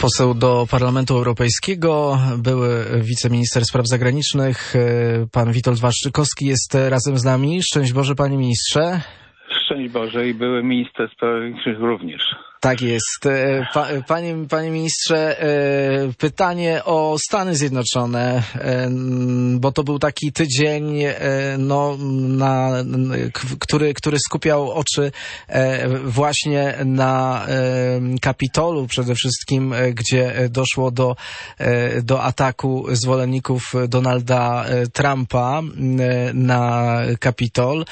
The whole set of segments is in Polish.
Poseł do Parlamentu Europejskiego, były wiceminister spraw zagranicznych, pan Witold Waszczykowski jest razem z nami. Szczęść Boże, panie ministrze. Szczęść Boże i były minister spraw zagranicznych również. Tak jest. Panie ministrze, pytanie o Stany Zjednoczone, bo to był taki tydzień, który skupiał oczy właśnie na Kapitolu przede wszystkim, gdzie doszło do ataku zwolenników Donalda Trumpa na Kapitol,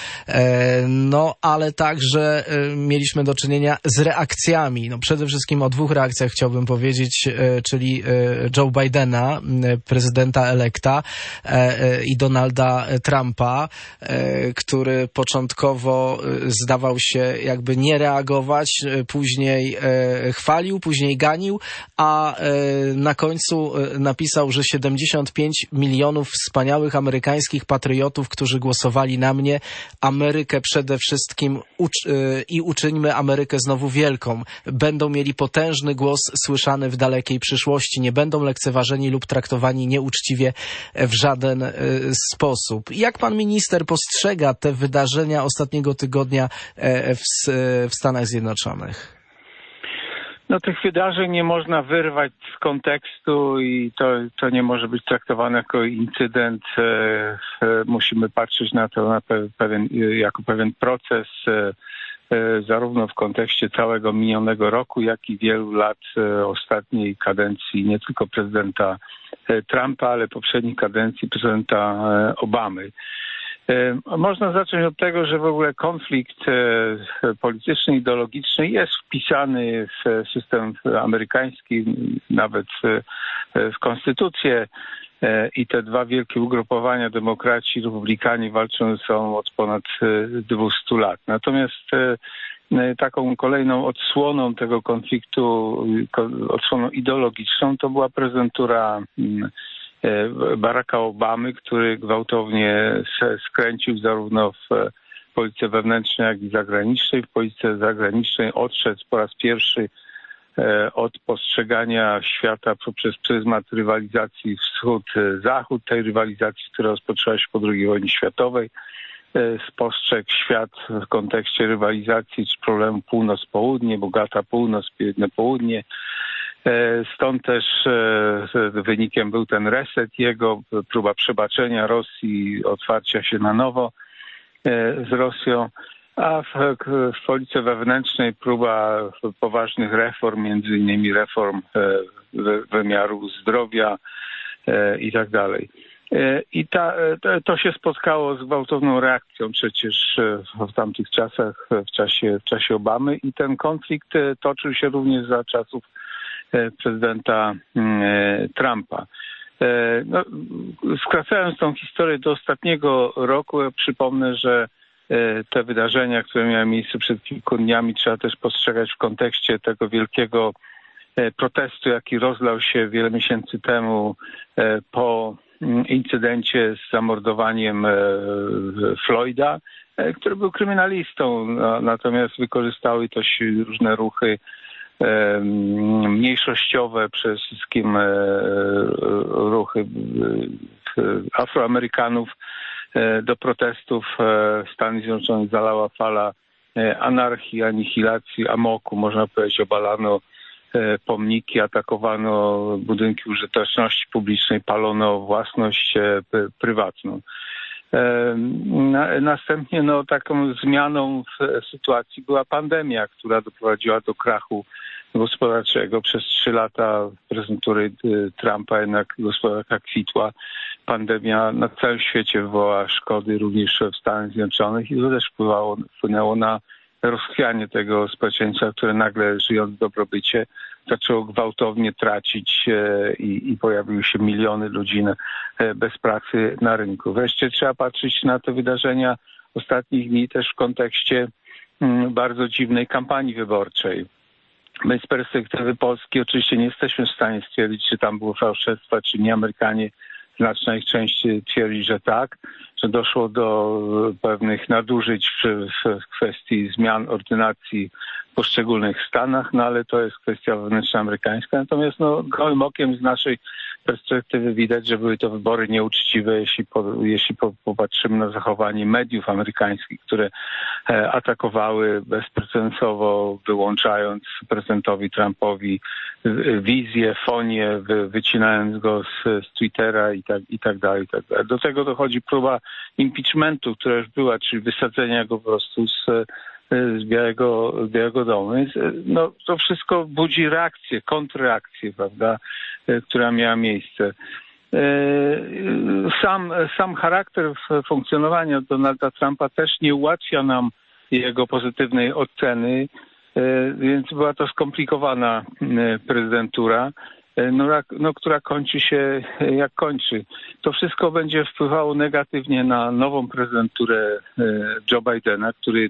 ale także mieliśmy do czynienia z reakcjami. Przede wszystkim o dwóch reakcjach chciałbym powiedzieć, czyli Joe Bidena, prezydenta elekta, i Donalda Trumpa, który początkowo zdawał się jakby nie reagować, później chwalił, później ganił, a na końcu napisał, że 75 milionów wspaniałych amerykańskich patriotów, którzy głosowali na mnie, Amerykę przede wszystkim i uczyńmy Amerykę znowu wielką. Będą mieli potężny głos słyszany w dalekiej przyszłości. Nie będą lekceważeni lub traktowani nieuczciwie w żaden sposób. Jak pan minister postrzega te wydarzenia ostatniego tygodnia w Stanach Zjednoczonych? Tych wydarzeń nie można wyrwać z kontekstu i to nie może być traktowane jako incydent. Musimy patrzeć na to jako pewien proces, zarówno w kontekście całego minionego roku, jak i wielu lat ostatniej kadencji nie tylko prezydenta Trumpa, ale poprzednich kadencji prezydenta Obamy. Można zacząć od tego, że w ogóle konflikt polityczny, ideologiczny jest wpisany w system amerykański, nawet w konstytucję, i te dwa wielkie ugrupowania, demokraci i republikanie, walczą ze sobą od ponad 200 lat. Natomiast taką kolejną odsłoną tego konfliktu, odsłoną ideologiczną, to była prezydentura Baracka Obamy, który gwałtownie skręcił zarówno w polityce wewnętrznej, jak i zagranicznej. W polityce zagranicznej odszedł po raz pierwszy od postrzegania świata poprzez pryzmat rywalizacji wschód-zachód, tej rywalizacji, która rozpoczęła się po II wojnie światowej. Spostrzegł świat w kontekście rywalizacji czy problemu północ-południe, bogata północ, biedne południe. Stąd też wynikiem był ten reset jego, próba przebaczenia Rosji, otwarcia się na nowo z Rosją, a w polityce wewnętrznej próba poważnych reform, między innymi reform wymiaru zdrowia i tak dalej. I to się spotkało z gwałtowną reakcją przecież w tamtych czasach, w czasie Obamy, i ten konflikt toczył się również za czasów prezydenta Trumpa. Skracając tą historię do ostatniego roku, przypomnę, że te wydarzenia, które miały miejsce przed kilku dniami, trzeba też postrzegać w kontekście tego wielkiego protestu, jaki rozlał się wiele miesięcy temu po incydencie z zamordowaniem Floyda, który był kryminalistą, natomiast wykorzystały to się różne ruchy mniejszościowe, przede wszystkim ruchy Afroamerykanów do protestów. Stany Zjednoczone zalała fala anarchii, anihilacji, amoku, można powiedzieć. Obalano pomniki, atakowano budynki użyteczności publicznej, palono własność prywatną. Następnie taką zmianą w sytuacji była pandemia, która doprowadziła do krachu gospodarczego. Przez 3 lata prezydentury Trumpa jednak gospodarka kwitła. Pandemia na całym świecie wywołała szkody, również w Stanach Zjednoczonych, i to też wpłynęło na rozchwianie tego społeczeństwa, które nagle, żyjąc w dobrobycie, zaczęło gwałtownie tracić i pojawiły się miliony ludzi bez pracy na rynku. Wreszcie trzeba patrzeć na te wydarzenia ostatnich dni też w kontekście bardzo dziwnej kampanii wyborczej. My z perspektywy Polski oczywiście nie jesteśmy w stanie stwierdzić, czy tam było fałszerstwa, czy nie. Amerykanie, znaczna ich część twierdzi, że tak, że doszło do pewnych nadużyć w kwestii zmian ordynacji w poszczególnych stanach, no ale to jest kwestia wewnętrznoamerykańska. Natomiast gołym okiem z naszej perspektywy widać, że były to wybory nieuczciwe, jeśli popatrzymy na zachowanie mediów amerykańskich, które atakowały bezprecedensowo, wyłączając prezydentowi Trumpowi wizję, fonię, wycinając go z Twittera i tak dalej. Do tego dochodzi próba impeachmentu, która już była, czyli wysadzenia go po prostu z Białego Domu. Więc, to wszystko budzi reakcję, kontrreakcję, prawda, która miała miejsce. Sam charakter funkcjonowania Donalda Trumpa też nie ułatwia nam jego pozytywnej oceny, więc była to skomplikowana prezydentura, która kończy się jak kończy. To wszystko będzie wpływało negatywnie na nową prezydenturę Joe Bidena, który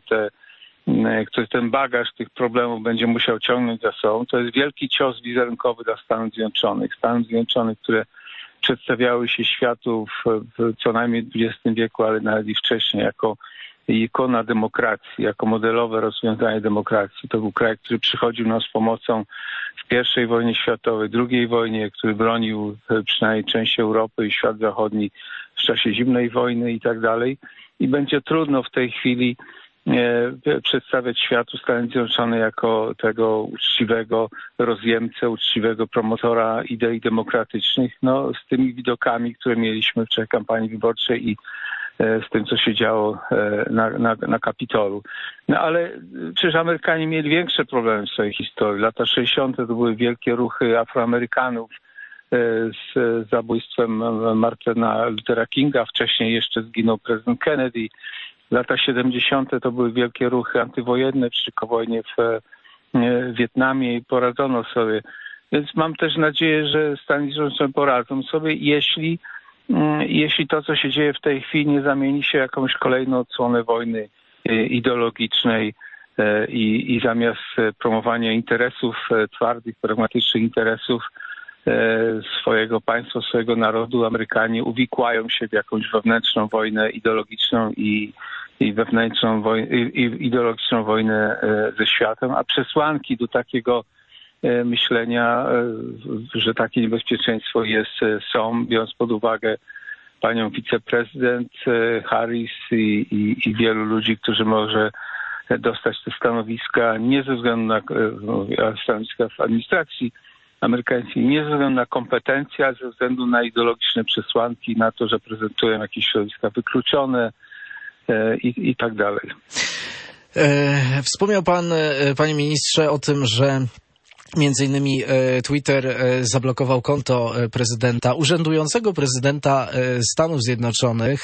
ten bagaż tych problemów będzie musiał ciągnąć za sobą. To jest wielki cios wizerunkowy dla Stanów Zjednoczonych. Stanów Zjednoczonych, które przedstawiały się światu w co najmniej XX wieku, ale nawet i wcześniej, jako ikona demokracji, jako modelowe rozwiązanie demokracji. To był kraj, który przychodził nam z pomocą w I wojnie światowej, II wojnie, który bronił przynajmniej część Europy i świat zachodni w czasie zimnej wojny i tak dalej. I będzie trudno w tej chwili przedstawiać światu Stany Zjednoczone jako tego uczciwego rozjemcę, uczciwego promotora idei demokratycznych, z tymi widokami, które mieliśmy w czasie kampanii wyborczej i z tym, co się działo na Kapitolu. Ale przecież Amerykanie mieli większe problemy w swojej historii. Lata 60. to były wielkie ruchy Afroamerykanów z zabójstwem Martina Luthera Kinga. Wcześniej jeszcze zginął prezydent Kennedy. Lata 70. to były wielkie ruchy antywojenne przeciwko wojnie w Wietnamie i poradzono sobie. Więc mam też nadzieję, że Stany Zjednoczone poradzą sobie, jeśli to, co się dzieje w tej chwili, nie zamieni się w jakąś kolejną odsłonę wojny ideologicznej i zamiast promowania interesów, twardych, pragmatycznych interesów swojego państwa, swojego narodu, Amerykanie uwikłają się w jakąś wewnętrzną wojnę ideologiczną i ideologiczną wojnę ze światem, a przesłanki do takiego myślenia, że takie niebezpieczeństwo są, biorąc pod uwagę panią wiceprezydent Harris i wielu ludzi, którzy może dostać te stanowiska nie ze względu na stanowiska w administracji amerykańskiej, nie ze względu na kompetencje, ale ze względu na ideologiczne przesłanki, na to, że prezentują jakieś środowiska wykluczone i tak dalej. Wspomniał pan, panie ministrze, o tym, że między innymi Twitter zablokował konto urzędującego prezydenta Stanów Zjednoczonych.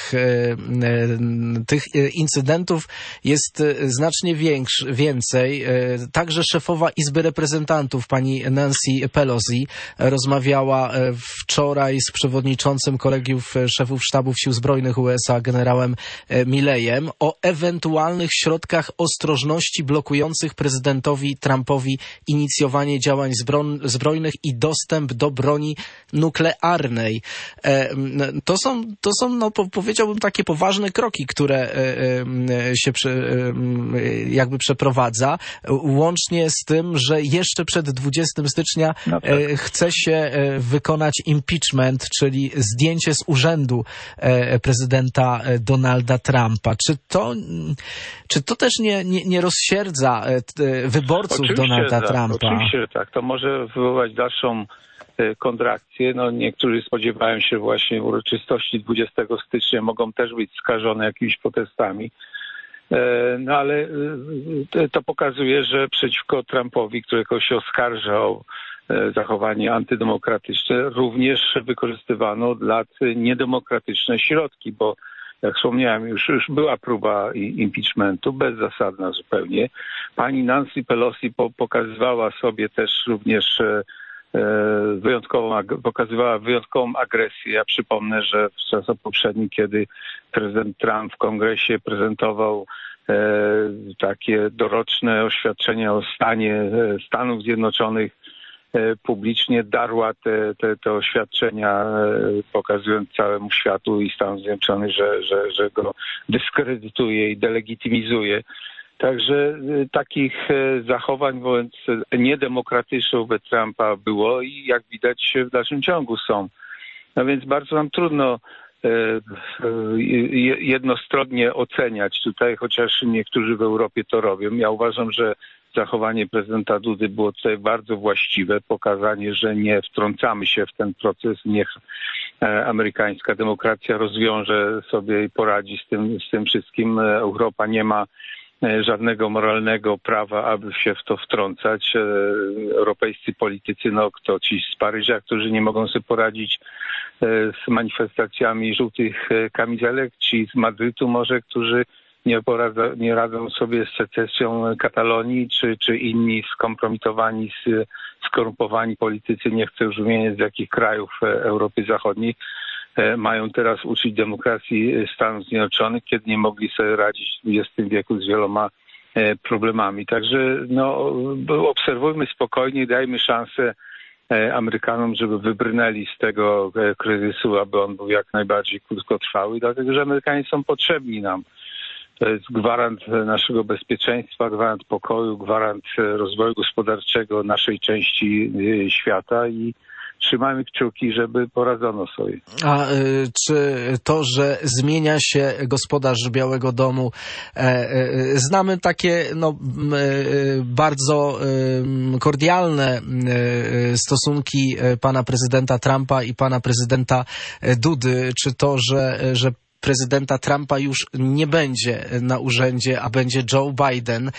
Tych incydentów jest znacznie więcej. Także szefowa Izby Reprezentantów, pani Nancy Pelosi, rozmawiała wczoraj z przewodniczącym Kolegiów Szefów Sztabów Sił Zbrojnych USA, generałem Milleyem, o ewentualnych środkach ostrożności blokujących prezydentowi Trumpowi inicjowanie działań zbrojnych i dostęp do broni nuklearnej. To są powiedziałbym, takie poważne kroki, które się jakby przeprowadza, łącznie z tym, że jeszcze przed 20 stycznia chce się wykonać impeachment, czyli zdjęcie z urzędu prezydenta Donalda Trumpa. Czy to też nie rozsierdza wyborców Donalda Trumpa? Oczywiście, tak. To może wywołać dalszą kontrakcję. Niektórzy spodziewają się właśnie uroczystości 20 stycznia mogą też być skażone jakimiś protestami. Ale to pokazuje, że przeciwko Trumpowi, którego się oskarża o zachowanie antydemokratyczne, również wykorzystywano od lat niedemokratyczne środki, bo jak wspomniałem, już była próba impeachmentu, bezzasadna zupełnie. Pani Nancy Pelosi pokazywała sobie też również pokazywała wyjątkową agresję. Ja przypomnę, że w czasach poprzednich, kiedy prezydent Trump w kongresie prezentował takie doroczne oświadczenia o stanie Stanów Zjednoczonych, publicznie darła te oświadczenia, pokazując całemu światu i Stanom Zjednoczonym, że go dyskredytuje i delegitymizuje. Także takich zachowań wobec niedemokratycznych wobec Trumpa było i jak widać w dalszym ciągu są. No więc bardzo nam trudno jednostronnie oceniać tutaj, chociaż niektórzy w Europie to robią. Ja uważam, że zachowanie prezydenta Dudy było tutaj bardzo właściwe, pokazanie, że nie wtrącamy się w ten proces, niech amerykańska demokracja rozwiąże sobie i poradzi z tym wszystkim. Europa nie ma żadnego moralnego prawa, aby się w to wtrącać. Europejscy politycy, kto ci z Paryża, którzy nie mogą sobie poradzić z manifestacjami żółtych kamizelek, ci z Madrytu może, którzy nie radzą sobie z secesją Katalonii, czy inni skompromitowani, skorumpowani politycy, nie chcę już wymieniać z jakich krajów Europy Zachodniej, mają teraz uczyć demokracji Stanów Zjednoczonych, kiedy nie mogli sobie radzić w XX wieku z wieloma problemami. Także obserwujmy spokojnie, dajmy szansę Amerykanom, żeby wybrnęli z tego kryzysu, aby on był jak najbardziej krótkotrwały, dlatego że Amerykanie są potrzebni nam. To jest gwarant naszego bezpieczeństwa, gwarant pokoju, gwarant rozwoju gospodarczego naszej części świata i trzymajmy kciuki, żeby poradzono sobie. A czy to, że zmienia się gospodarz Białego Domu, znamy takie bardzo kordialne stosunki pana prezydenta Trumpa i pana prezydenta Dudy, czy to, że prezydenta Trumpa już nie będzie na urzędzie, a będzie Joe Biden,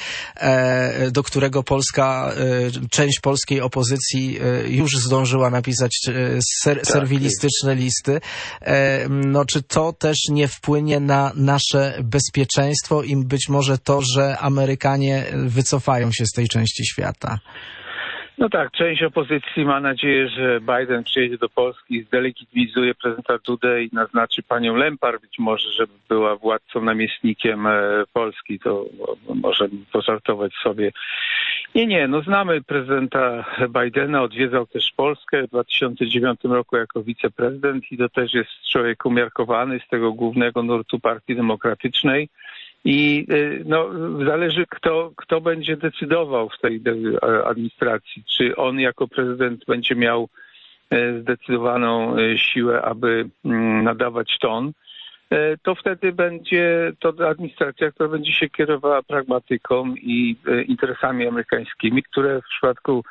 do którego część polskiej opozycji już zdążyła napisać serwilistyczne listy. Czy to też nie wpłynie na nasze bezpieczeństwo i być może to, że Amerykanie wycofają się z tej części świata? No tak, część opozycji ma nadzieję, że Biden przyjedzie do Polski, zdelegitymizuje prezydenta Dudę i naznaczy panią Lempart, być może, żeby była władcą namiestnikiem Polski, to może pożartować sobie. Nie, znamy prezydenta Bidena, odwiedzał też Polskę w 2009 roku jako wiceprezydent i to też jest człowiek umiarkowany z tego głównego nurtu Partii Demokratycznej. I zależy kto będzie decydował w tej administracji. Czy on jako prezydent będzie miał zdecydowaną siłę, aby nadawać ton, to wtedy będzie to administracja, która będzie się kierowała pragmatyką i interesami amerykańskimi, które w przypadku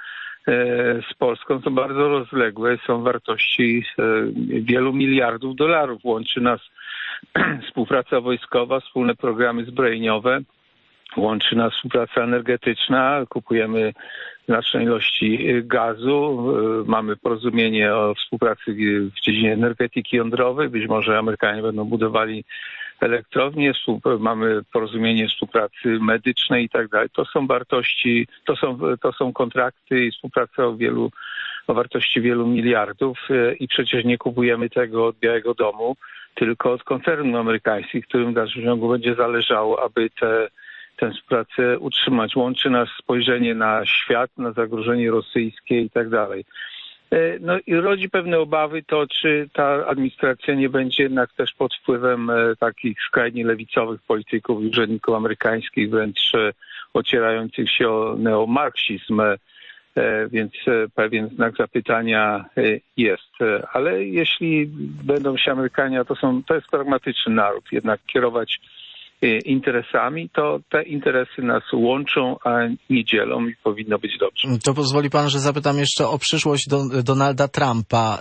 z Polską są bardzo rozległe, są wartości wielu miliardów dolarów. Łączy nas współpraca wojskowa, wspólne programy zbrojeniowe, łączy nas współpraca energetyczna, kupujemy znaczne ilości gazu, mamy porozumienie o współpracy w dziedzinie energetyki jądrowej, być może Amerykanie będą budowali elektrownie, mamy porozumienie współpracy medycznej i tak dalej. To są wartości, to są kontrakty i współpraca o wartości wielu miliardów i przecież nie kupujemy tego od Białego Domu, tylko od koncernów amerykańskich, którym w dalszym ciągu będzie zależało, aby tę współpracę utrzymać. Łączy nas spojrzenie na świat, na zagrożenie rosyjskie i tak dalej. I rodzi pewne obawy to, czy ta administracja nie będzie jednak też pod wpływem takich skrajnie lewicowych polityków i urzędników amerykańskich, wręcz ocierających się o neomarksizm, więc pewien znak zapytania jest. Ale jeśli będą się Amerykanie, to jest pragmatyczny naród, jednak kierować interesami, to te interesy nas łączą, a nie dzielą i powinno być dobrze. To pozwoli pan, że zapytam jeszcze o przyszłość Donalda Trumpa.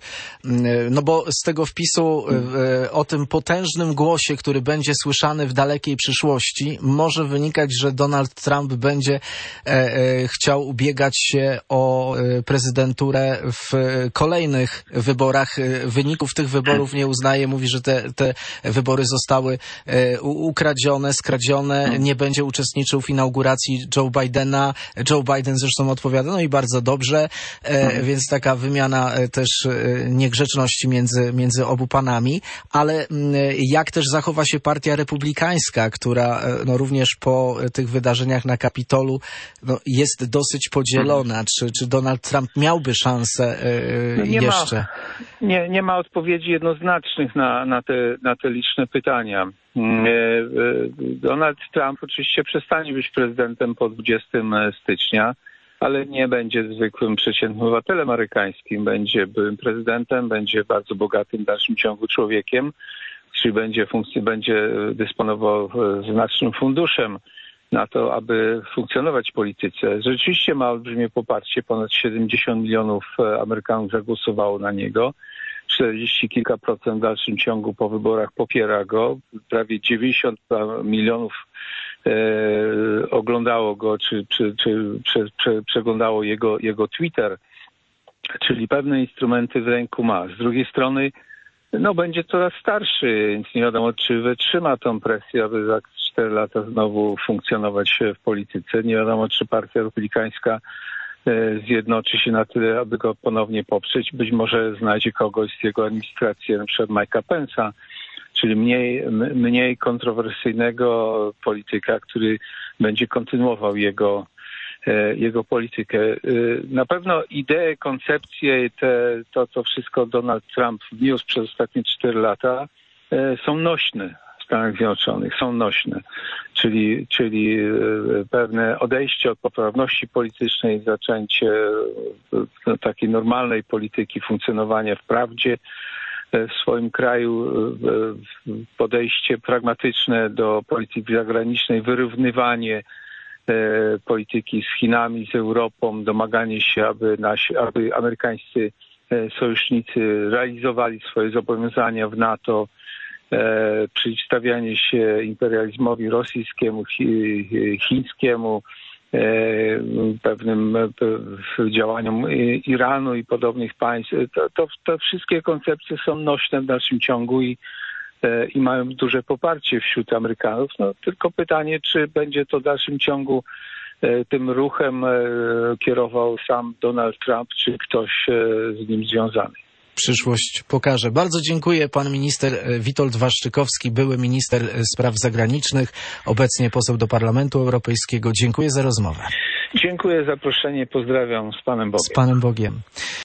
Bo z tego wpisu o tym potężnym głosie, który będzie słyszany w dalekiej przyszłości, może wynikać, że Donald Trump będzie chciał ubiegać się o prezydenturę w kolejnych wyborach. Wyników tych wyborów nie uznaje, mówi, że te wybory zostały ukradzione, skradzione, nie będzie uczestniczył w inauguracji Joe Bidena. Joe Biden zresztą odpowiada, no i bardzo dobrze, więc taka wymiana też niegrzeczności między obu panami, ale jak też zachowa się partia republikańska, która no, również po tych wydarzeniach na Kapitolu jest dosyć podzielona. Czy Donald Trump miałby szansę jeszcze? Nie ma odpowiedzi jednoznacznych na te liczne pytania. Donald Trump oczywiście przestanie być prezydentem po 20 stycznia, ale nie będzie zwykłym, przeciętnym obywatelem amerykańskim. Będzie byłym prezydentem, będzie bardzo bogatym w dalszym ciągu człowiekiem, czyli będzie dysponował znacznym funduszem na to, aby funkcjonować w polityce. Rzeczywiście ma olbrzymie poparcie, ponad 70 milionów Amerykanów zagłosowało na niego. 40 kilka procent w dalszym ciągu po wyborach popiera go. Prawie 90 milionów oglądało go, czy przeglądało jego Twitter, czyli pewne instrumenty w ręku ma. Z drugiej strony będzie coraz starszy, więc nie wiadomo, czy wytrzyma tą presję, aby za 4 lata znowu funkcjonować w polityce. Nie wiadomo, czy partia republikańska zjednoczy się na tyle, aby go ponownie poprzeć. Być może znajdzie kogoś z jego administracji, na przykład Mike'a Pence'a, czyli mniej kontrowersyjnego polityka, który będzie kontynuował jego politykę. Na pewno idee, koncepcje, to wszystko Donald Trump wniósł przez ostatnie 4 lata są nośne w Stanach Zjednoczonych, są nośne. Czyli pewne odejście od poprawności politycznej, zaczęcie takiej normalnej polityki, funkcjonowania w prawdzie w swoim kraju, podejście pragmatyczne do polityki zagranicznej, wyrównywanie polityki z Chinami, z Europą, domaganie się, aby amerykańscy sojusznicy realizowali swoje zobowiązania w NATO, przeciwstawianie się imperializmowi rosyjskiemu, chińskiemu, pewnym działaniom Iranu i podobnych państw. To wszystkie koncepcje są nośne w dalszym ciągu i mają duże poparcie wśród Amerykanów. Tylko pytanie, czy będzie to w dalszym ciągu tym ruchem kierował sam Donald Trump, czy ktoś z nim związany. Przyszłość pokaże. Bardzo dziękuję. Pan minister Witold Waszczykowski, były minister spraw zagranicznych, obecnie poseł do Parlamentu Europejskiego. Dziękuję za rozmowę. Dziękuję za zaproszenie. Pozdrawiam z Panem Bogiem. Z Panem Bogiem.